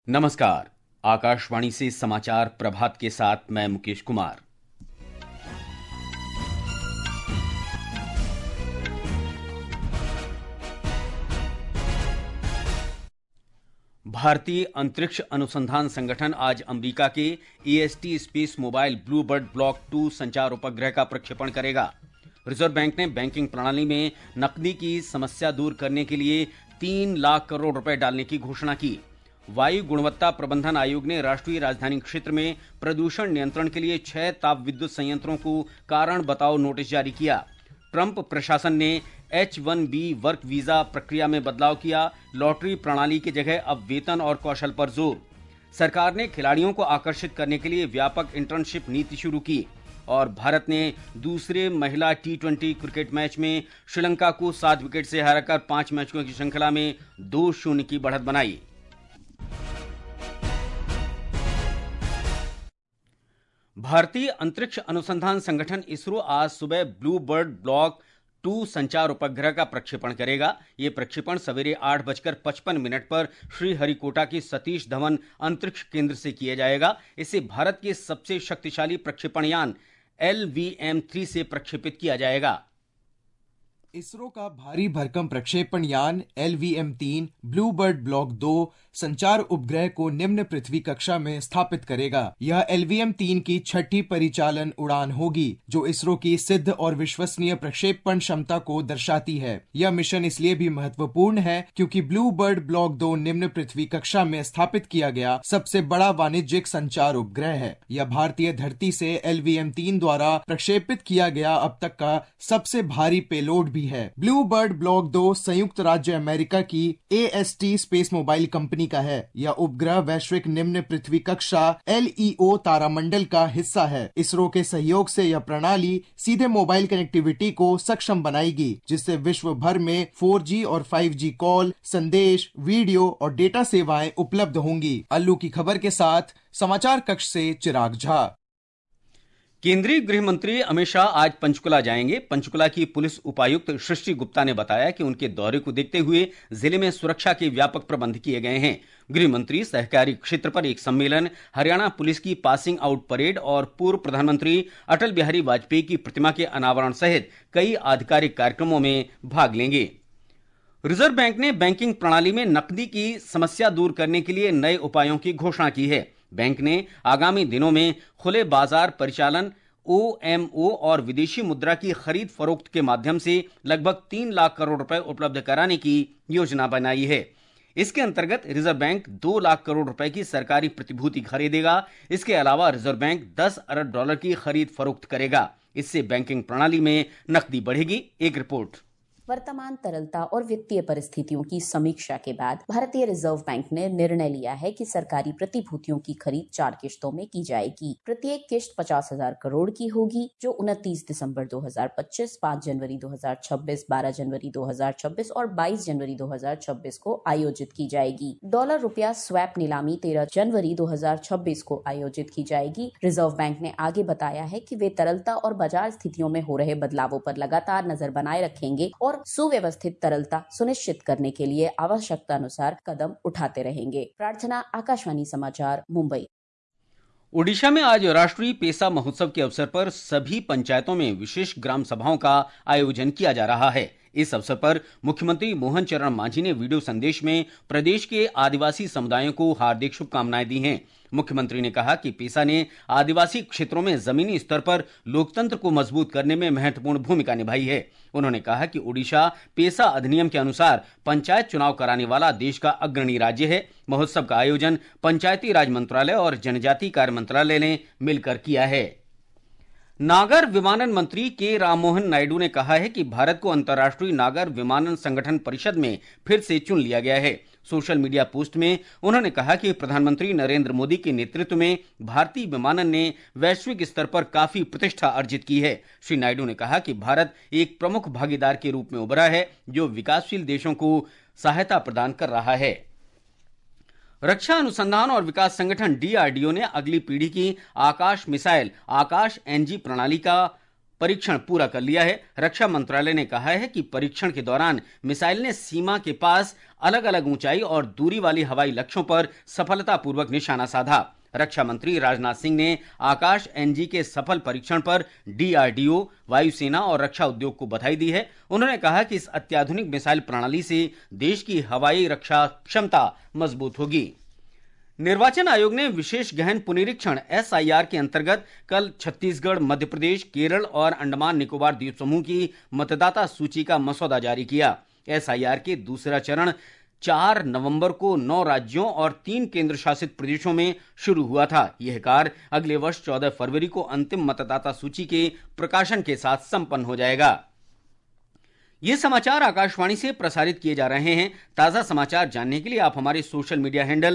नमस्कार। आकाशवाणी से समाचार प्रभात के साथ मैं मुकेश कुमार। भारतीय अंतरिक्ष अनुसंधान संगठन आज अमेरिका के AST space mobile blue bird block 2 संचार उपग्रह का प्रक्षेपण करेगा। रिजर्व बैंक ने बैंकिंग प्रणाली में नकदी की समस्या दूर करने के लिए 3 लाख करोड़ रुपए डालने की घोषणा की। वायु गुणवत्ता प्रबंधन आयोग ने राष्ट्रीय राजधानी क्षेत्र में प्रदूषण नियंत्रण के लिए 6 ताप विद्युत संयंत्रों को कारण बताओ नोटिस जारी किया। ट्रंप प्रशासन ने H-1B वर्क वीजा प्रक्रिया में बदलाव किया। लॉटरी प्रणाली की जगह अब वेतन और कौशल पर जोर। सरकार ने खिलाड़ियों को आकर्षित करने के लिए व्यापक इंटर्नशिप नीति शुरू की। और भारत ने दूसरे महिला T20 क्रिकेट मैच में श्रीलंका को 7 विकेट से हराकर 5 मैचों की श्रृंखला में 2-0 की बढ़त बनाई। भारतीय अंतरिक्ष अनुसंधान संगठन इसरो आज सुबह ब्लू बर्ड ब्लॉक 2 संचार उपग्रह का प्रक्षेपण करेगा। यह प्रक्षेपण सवेरे 8:55 पर श्रीहरिकोटा के सतीश धवन अंतरिक्ष केंद्र से किया जाएगा। इसे भारत के सबसे शक्तिशाली प्रक्षेपण यान LVM-3 से प्रक्षेपित किया जाएगा। इसरो का भारी भरकम प्रक्षेपण यान LVM-3 ब्लू बर्ड ब्लॉक 2 संचार उपग्रह को निम्न पृथ्वी कक्षा में स्थापित करेगा। यह LVM-3 की 6ठी परिचालन उड़ान होगी, जो इसरो की सिद्ध और विश्वसनीय प्रक्षेपण क्षमता को दर्शाती है। यह मिशन इसलिए भी महत्वपूर्ण है क्योंकि ब्लू बर्ड ब्लॉक 2 निम्न पृथ्वी कक्षा में स्थापित किया गया सबसे बड़ा वाणिज्यिक संचार उपग्रह है। यह भारतीय धरती से LVM-3 द्वारा प्रक्षेपित किया गया अब तक का सबसे भारी पेलोड भी है। ब्लू बर्ड ब्लॉक 2 संयुक्त राज्य अमेरिका की AST स्पेस मोबाइल कंपनी का है। यह उपग्रह वैश्विक निम्न पृथ्वी कक्षा LEO तारामंडल का हिस्सा है। इसरो के सहयोग से यह प्रणाली सीधे मोबाइल कनेक्टिविटी को सक्षम बनाएगी, जिससे विश्व भर में 4G और 5G कॉल, संदेश, वीडियो और डेटा सेवाएं उपलब्ध होंगी। अल्लू की खबर के साथ समाचार कक्ष से चिराग झा। केंद्रीय गृह मंत्री अमित शाह आज पंचकुला जाएंगे। पंचकुला की पुलिस उपायुक्त सृष्टि गुप्ता ने बताया कि उनके दौरे को देखते हुए जिले में सुरक्षा के व्यापक प्रबंध किए गए हैं। गृह मंत्री सहकारी क्षेत्र पर एक सम्मेलन, हरियाणा पुलिस की पासिंग आउट परेड और पूर्व प्रधानमंत्री अटल बिहारी वाजपेयी की प्रतिमा के अनावरण सहित कई आधिकारिक कार्यक्रमों में भाग लेंगे। रिजर्व बैंक ने बैंकिंग प्रणाली में नकदी की समस्या दूर करने के लिए नए उपायों की घोषणा की है। बैंक ने आगामी दिनों में खुले बाजार परिचालन, OMO और विदेशी मुद्रा की खरीद फरोख्त के माध्यम से लगभग 3 लाख करोड़ रुपए उपलब्ध कराने की योजना बनाई है। इसके अंतर्गत रिजर्व बैंक 2 लाख करोड़ रुपए की सरकारी प्रतिभूति खरीदेगा। इसके अलावा रिजर्व बैंक 10 अरब डॉलर की खरीद फरोख्त करेगा। इससे बैंकिंग प्रणाली में नकदी बढ़ेगी। एक रिपोर्ट। वर्तमान तरलता और वित्तीय परिस्थितियों की समीक्षा के बाद भारतीय रिजर्व बैंक ने निर्णय लिया है कि सरकारी प्रतिभूतियों की खरीद 4 किश्तों में की जाएगी। प्रत्येक किश्त 50,000 करोड़ की होगी, जो 29 दिसंबर 2025, 5 जनवरी 2026, 12 जनवरी 2026 और 22 जनवरी 2026 को आयोजित की जाएगी। डॉलर रुपया स्वैप नीलामी 13 जनवरी 2026 को आयोजित की जाएगी। रिजर्व बैंक ने आगे बताया है कि वे तरलता और बाजार स्थितियों में हो रहे बदलावों पर लगातार नजर बनाए रखेंगे और सुव्यवस्थित तरलता सुनिश्चित करने के लिए आवश्यकता अनुसार कदम उठाते रहेंगे। प्रार्थना, आकाशवाणी समाचार, मुंबई। ओडिशा में आज राष्ट्रीय पेसा महोत्सव के अवसर पर सभी पंचायतों में विशेष ग्राम सभाओं का आयोजन किया जा रहा है। इस अवसर पर मुख्यमंत्री मोहन चरण मांझी ने वीडियो संदेश में प्रदेश के आदिवासी समुदायों को हार्दिक शुभकामनाएं दी हैं। मुख्यमंत्री ने कहा कि पेसा ने आदिवासी क्षेत्रों में जमीनी स्तर पर लोकतंत्र को मजबूत करने में महत्वपूर्ण भूमिका निभाई है। उन्होंने कहा कि ओडिशा पेसा अधिनियम के अनुसार पंचायत चुनाव कराने वाला देश का अग्रणी राज्य है। महोत्सव का आयोजन पंचायती राज मंत्रालय और जनजातीय कार्य मंत्रालय ने मिलकर किया है। नागर विमानन मंत्री के राममोहन नायडू ने कहा है कि भारत को अंतर्राष्ट्रीय नागर विमानन संगठन परिषद में फिर से चुन लिया गया है। सोशल मीडिया पोस्ट में उन्होंने कहा कि प्रधानमंत्री नरेंद्र मोदी के नेतृत्व में भारतीय विमानन ने वैश्विक स्तर पर काफी प्रतिष्ठा अर्जित की है। श्री नायडू ने कहा कि भारत एक प्रमुख भागीदार के रूप में उभरा है, जो विकासशील देशों को सहायता प्रदान कर रहा है। रक्षा अनुसंधान और विकास संगठन DRDO ने अगली पीढ़ी की आकाश मिसाइल आकाश NG प्रणाली का परीक्षण पूरा कर लिया है। रक्षा मंत्रालय ने कहा है कि परीक्षण के दौरान मिसाइल ने सीमा के पास अलग अलग ऊंचाई और दूरी वाली हवाई लक्ष्यों पर सफलतापूर्वक निशाना साधा। रक्षा मंत्री राजनाथ सिंह ने आकाश एनजी के सफल परीक्षण पर डीआरडीओ, वायुसेना और रक्षा उद्योग को बधाई दी है। उन्होंने कहा कि इस अत्याधुनिक मिसाइल प्रणाली से देश की हवाई रक्षा क्षमता मजबूत होगी। निर्वाचन आयोग ने विशेष गहन पुनरीक्षण SIR के अंतर्गत कल छत्तीसगढ़, मध्य प्रदेश, केरल और अंडमान निकोबार द्वीप समूह की मतदाता सूची का मसौदा जारी किया। SIR के दूसरा चरण 4 नवंबर को 9 राज्यों और 3 केंद्र शासित प्रदेशों में शुरू हुआ था। यह कार्य अगले वर्ष 14 फरवरी को अंतिम मतदाता सूची के प्रकाशन के साथ संपन्न हो जाएगा। ये समाचार आकाशवाणी से प्रसारित किए जा रहे हैं। ताजा समाचार जानने के लिए आप हमारे social media handle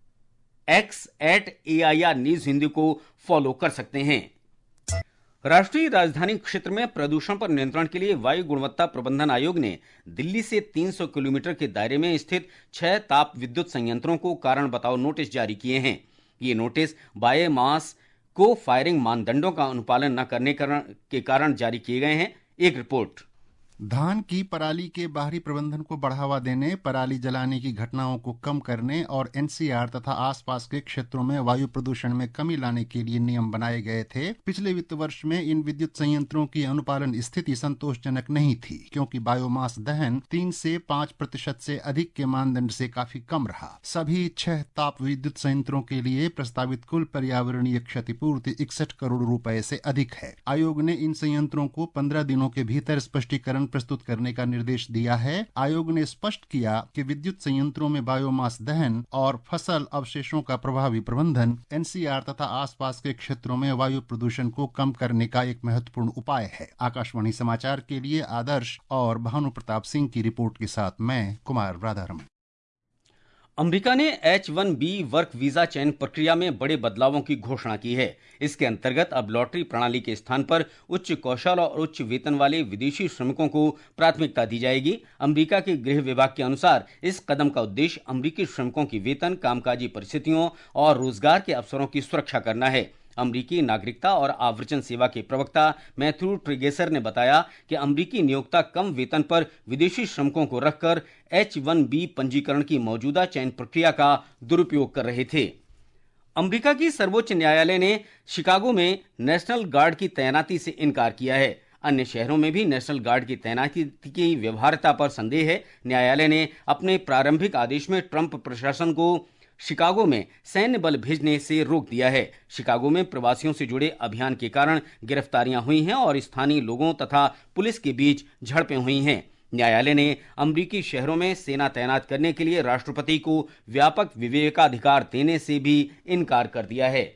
X @AIR News Hindi को फॉलो कर सकते हैं। राष्ट्रीय राजधानी क्षेत्र में प्रदूषण पर नियंत्रण के लिए वायु गुणवत्ता प्रबंधन आयोग ने दिल्ली से 300 किलोमीटर के दायरे में स्थित 6 ताप विद्युत संयंत्रों को कारण बताओ नोटिस जारी किए हैं। ये नोटिस बायोमास को फायरिंग मानदंडों का अनुपालन न करने के कारण जारी किए गए हैं। एक रिपोर्ट। धान की पराली के बाहरी प्रबंधन को बढ़ावा देने, पराली जलाने की घटनाओं को कम करने और NCR तथा आसपास के क्षेत्रों में वायु प्रदूषण में कमी लाने के लिए नियम बनाए गए थे। पिछले वित्त वर्ष में इन विद्युत संयंत्रों की अनुपालन स्थिति संतोषजनक नहीं थी, क्योंकि बायोमास दहन 3 से 5% से अधिक के मानदंड से काफी कम रहा। सभी 6 ताप विद्युत संयंत्रों के लिए प्रस्तावित कुल पर्यावरणीय क्षतिपूर्ति 61 करोड़ रुपए से अधिक है। आयोग ने इन संयंत्रों को 15 दिनों के भीतर स्पष्टीकरण प्रस्तुत करने का निर्देश दिया है। आयोग ने स्पष्ट किया कि विद्युत संयंत्रों में बायोमास दहन और फसल अवशेषों का प्रभावी प्रबंधन NCR तथा आसपास के क्षेत्रों में वायु प्रदूषण को कम करने का एक महत्वपूर्ण उपाय है। आकाशवाणी समाचार के लिए आदर्श और भानु प्रताप सिंह की रिपोर्ट के साथ मैं कुमार राधारमण। अमेरिका ने H-1B वर्क वीजा चयन प्रक्रिया में बड़े बदलावों की घोषणा की है। इसके अंतर्गत अब लॉटरी प्रणाली के स्थान पर उच्च कौशल और उच्च वेतन वाले विदेशी श्रमिकों को प्राथमिकता दी जाएगी। अमेरिका के गृह विभाग के अनुसार इस कदम का उद्देश्य अमेरिकी श्रमिकों की वेतन, कामकाजी परिस्थितियों और रोजगार के अवसरों की सुरक्षा करना है। अमेरिकी नागरिकता और आव्रजन सेवा के प्रवक्ता मैथ्यू ट्रिगेसर ने बताया कि अमेरिकी नियोक्ता कम वेतन पर विदेशी श्रमिकों को रखकर H-1B पंजीकरण की मौजूदा चयन प्रक्रिया का दुरुपयोग कर रहे थे। अमेरिका की सर्वोच्च न्यायालय ने शिकागो में नेशनल गार्ड की तैनाती से इनकार किया है। अन्य शहरों में भी नेशनल गार्ड की तैनाती की व्यवहार्यता पर संदेह है। न्यायालय ने अपने प्रारंभिक आदेश में ट्रंप प्रशासन को शिकागो में सैन्य बल भेजने से रोक दिया है। शिकागो में प्रवासियों से जुड़े अभियान के कारण गिरफ्तारियां हुई हैं और स्थानीय लोगों तथा पुलिस के बीच झड़पें हुई हैं। न्यायालय ने अमेरिकी शहरों में सेना तैनात करने के लिए राष्ट्रपति को व्यापक विवेकाधिकार देने से भी इनकार कर दिया है।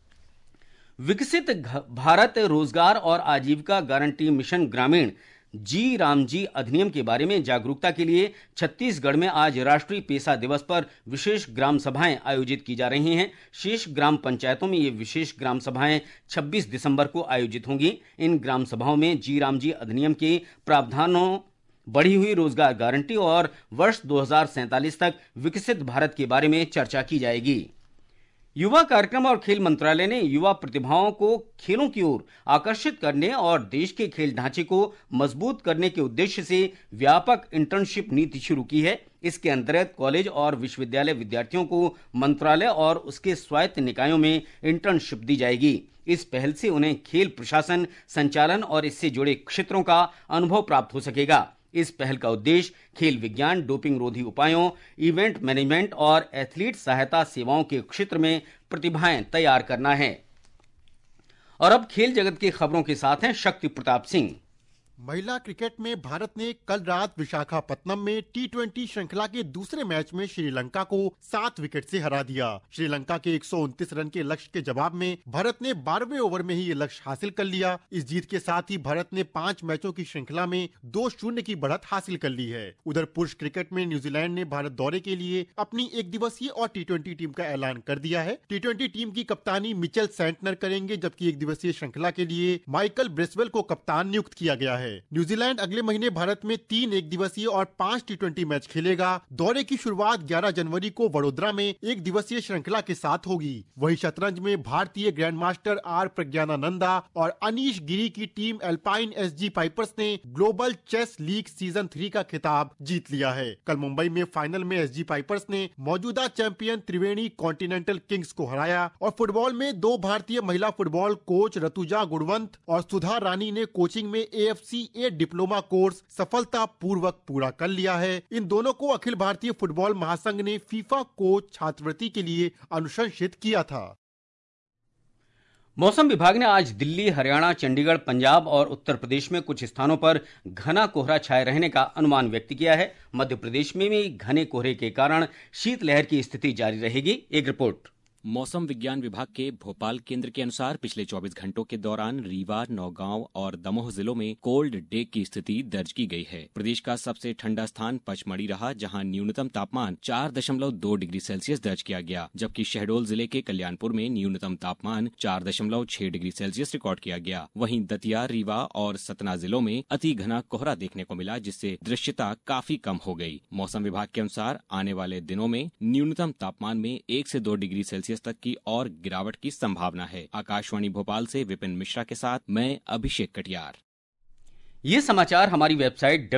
विकसित भारत रोजगार और आजीविका गारंटी मिशन ग्रामीण जी रामजी अधिनियम के बारे में जागरूकता के लिए छत्तीसगढ़ में आज राष्ट्रीय पेसा दिवस पर विशेष ग्राम सभाएं आयोजित की जा रही हैं। शेष ग्राम पंचायतों में ये विशेष ग्राम सभाएं 26 दिसंबर को आयोजित होंगी। इन ग्राम सभाओं में जी रामजी अधिनियम के प्रावधानों, बढ़ी हुई रोजगार गारंटी और वर्ष 2047 तक विकसित भारत के बारे में चर्चा की जाएगी। युवा कार्यक्रम और खेल मंत्रालय ने युवा प्रतिभाओं को खेलों की ओर आकर्षित करने और देश के खेल ढांचे को मजबूत करने के उद्देश्य से व्यापक इंटर्नशिप नीति शुरू की है। इसके अंतर्गत कॉलेज और विश्वविद्यालय विद्यार्थियों को मंत्रालय और उसके स्वायत्त निकायों में इंटर्नशिप दी जाएगी। इस पहल से उन्हें खेल प्रशासन, संचालन और इससे जुड़े क्षेत्रों का अनुभव प्राप्त हो सकेगा। इस पहल का उद्देश्य खेल विज्ञान, डोपिंग रोधी उपायों, इवेंट मैनेजमेंट और एथलीट सहायता सेवाओं के क्षेत्र में प्रतिभाएं तैयार करना है। और अब खेल जगत की खबरों के साथ हैं शक्ति प्रताप सिंह। महिला क्रिकेट में भारत ने कल रात विशाखापत्तनम में T20 श्रृंखला के दूसरे मैच में श्रीलंका को 7 विकेट से हरा दिया। श्रीलंका के 129 रन के लक्ष्य के जवाब में भारत ने 12वें ओवर में ही ये लक्ष्य हासिल कर लिया। इस जीत के साथ ही भारत ने 5 मैचों की श्रृंखला में 2-0 की बढ़त हासिल कर ली है। उधर पुरुष क्रिकेट में न्यूजीलैंड ने भारत दौरे के लिए अपनी 1 दिवसीय और T20 टीम का ऐलान कर दिया है। T20 टीम की कप्तानी मिचेल सेंटनर करेंगे, जबकि 1 दिवसीय श्रृंखला के लिए माइकल ब्रेसवेल को कप्तान नियुक्त किया गया है। है। न्यूजीलैंड अगले महीने भारत में 3 एक दिवसीय और 5 T20 मैच खेलेगा। दौरे की शुरुआत 11 जनवरी को वडोदरा में एक दिवसीय श्रृंखला के साथ होगी। वहीं शतरंज में भारतीय ग्रैंड मास्टर आर प्रज्ञानानंदा और अनीश गिरी की टीम एल्पाइन SG पाइपर्स ने ग्लोबल चेस लीग सीजन 3 का खिताब जीत लिया है। कल मुंबई में फाइनल में SG पाइपर्स ने मौजूदा चैंपियन त्रिवेणी कॉन्टिनेंटल किंग्स को हराया और फुटबॉल में 2 भारतीय महिला फुटबॉल कोच ऋतुजा गुणवंत और सुधा रानी ने कोचिंग में AFC-A डिप्लोमा कोर्स सफलतापूर्वक पूरा कर लिया है। इन दोनों को अखिल भारतीय फुटबॉल महासंघ ने फीफा कोच छात्रवृत्ति के लिए अनुशंसित किया था। मौसम विभाग ने आज दिल्ली, हरियाणा, चंडीगढ़, पंजाब और उत्तर प्रदेश में कुछ स्थानों पर घना कोहरा छाए रहने का अनुमान व्यक्त किया है। मध्य प्रदेश में भी घने कोहरे के कारण शीतलहर की स्थिति जारी रहेगी। एक रिपोर्ट। मौसम विज्ञान विभाग के भोपाल केंद्र के अनुसार पिछले 24 घंटों के दौरान रीवा, नौगांव और दमोह जिलों में कोल्ड डे की स्थिति दर्ज की गई है। प्रदेश का सबसे ठंडा स्थान पचमढ़ी रहा, जहां न्यूनतम तापमान 4.2 डिग्री सेल्सियस दर्ज किया गया, जबकि शहडोल जिले के कल्याणपुर में न्यूनतम तापमान 4.6 डिग्री सेल्सियस रिकॉर्ड किया गया। वहीं दतिया, रीवा और सतना जिलों में अति घना कोहरा देखने को मिला, जिससे दृश्यता काफी कम हो गई। मौसम विभाग के अनुसार आने वाले दिनों में न्यूनतम तापमान में 1 से 2 डिग्री सेल्सियस तक की और गिरावट की संभावना है। आकाशवाणी भोपाल से विपिन मिश्रा के साथ मैं अभिषेक कटियार। ये समाचार हमारी वेबसाइट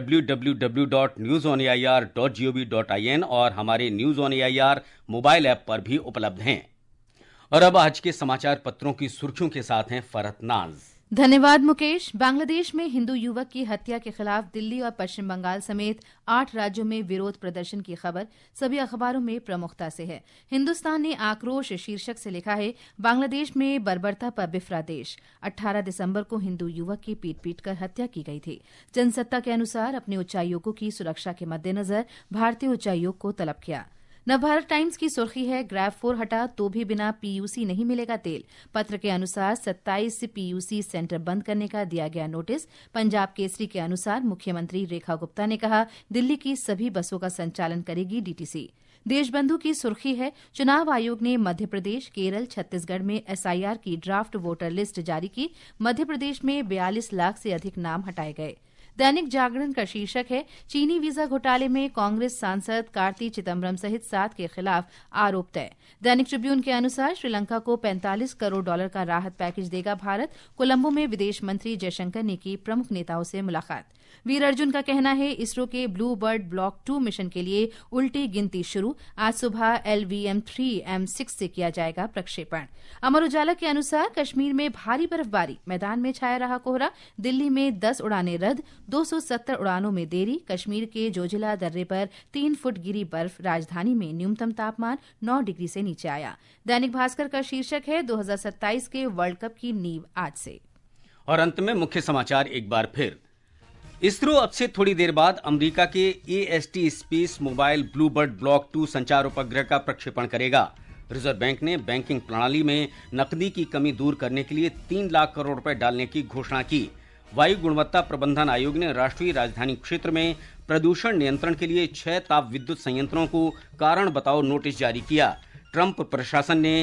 www.newsonair.gov.in और हमारे news on AIR mobile app पर भी उपलब्ध हैं। और अब आज के समाचार पत्रों की सुर्खियों के साथ हैं फरहत नाज। धन्यवाद मुकेश। बांग्लादेश में हिंदू युवक की हत्या के खिलाफ दिल्ली और पश्चिम बंगाल समेत 8 राज्यों में विरोध प्रदर्शन की खबर सभी अखबारों में प्रमुखता से है। हिंदुस्तान ने आक्रोश शीर्षक से लिखा है, बांग्लादेश में बर्बरता पर बिफरा देश। 18 दिसंबर को हिंदू युवक की पीट कर हत्या की गई थी। जनसत्ता के अनुसार अपने उच्चायोगों की सुरक्षा के मद्देनजर भारतीय उच्चायोग को तलब किया। नवभारत टाइम्स की सुर्खी है, ग्रैब 4 हटा तो भी बिना PUC नहीं मिलेगा तेल। पत्र के अनुसार 27 PUC सेंटर बंद करने का दिया गया नोटिस। पंजाब केसरी के अनुसार मुख्यमंत्री रेखा गुप्ता ने कहा, दिल्ली की सभी बसों का संचालन करेगी DTC। देशबंधु की सुर्खी है, चुनाव आयोग ने मध्य प्रदेश, केरल, छत्तीसगढ़ में SIR की ड्राफ्ट वोटर लिस्ट जारी की। मध्य प्रदेश में 42 लाख से अधिक नाम हटाए गए। दैनिक जागरण का शीर्षक है, चीनी वीजा घोटाले में कांग्रेस सांसद कार्ति चिदम्बरम सहित 7 के खिलाफ आरोप तय। दैनिक ट्रिब्यून के अनुसार श्रीलंका को $45 करोड़ का राहत पैकेज देगा भारत। कोलंबो में विदेश मंत्री जयशंकर ने की प्रमुख नेताओं से मुलाकात। वीर अर्जुन का कहना है, इसरो के ब्लू बर्ड ब्लॉक 2 मिशन के लिए उल्टी गिनती शुरू। आज सुबह LVM-3M6 से किया जाएगा प्रक्षेपण। अमर उजाला के अनुसार कश्मीर में भारी बर्फबारी, मैदान में छाया रहा कोहरा। दिल्ली में 10 उड़ानें रद्द, 270 उड़ानों में देरी। कश्मीर के जोजिला दर्रे पर 3 फुट गिरी बर्फ। राजधानी में न्यूनतम तापमान 9 डिग्री से नीचे आया। दैनिक भास्कर का शीर्षक है, 2027 के वर्ल्ड कप की नींव आज से। और अंत में मुख्य समाचार एक बार फिर। इसरो अब से थोड़ी देर बाद अमेरिका के AST space mobile blue bird block 2 संचार उपग्रह का प्रक्षेपण करेगा। रिजर्व बैंक ने बैंकिंग प्रणाली में नकदी की कमी दूर करने के लिए 3 लाख करोड़ रुपए डालने की घोषणा की। वायु गुणवत्ता प्रबंधन आयोग ने राष्ट्रीय राजधानी क्षेत्र में प्रदूषण नियंत्रण के लिए 6 ताप विद्युत संयंत्रों को कारण बताओ नोटिस जारी किया। ट्रंप प्रशासन ने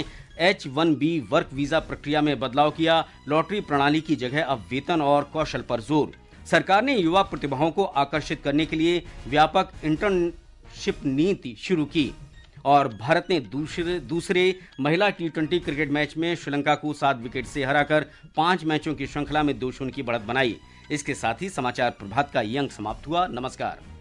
H-1B वर्क वीजा प्रक्रिया में बदलाव किया। लॉटरी प्रणाली की जगह अब वेतन और कौशल पर जोर। सरकार ने युवा प्रतिभाओं को आकर्षित करने के लिए व्यापक इंटर्नशिप नीति शुरू की। और भारत ने दूसरे महिला T20 क्रिकेट मैच में श्रीलंका को 7 विकेट से हराकर 5 मैचों की श्रृंखला में 2-0 की बढ़त बनाई। इसके साथ ही समाचार प्रभात का ये अंक समाप्त हुआ। नमस्कार।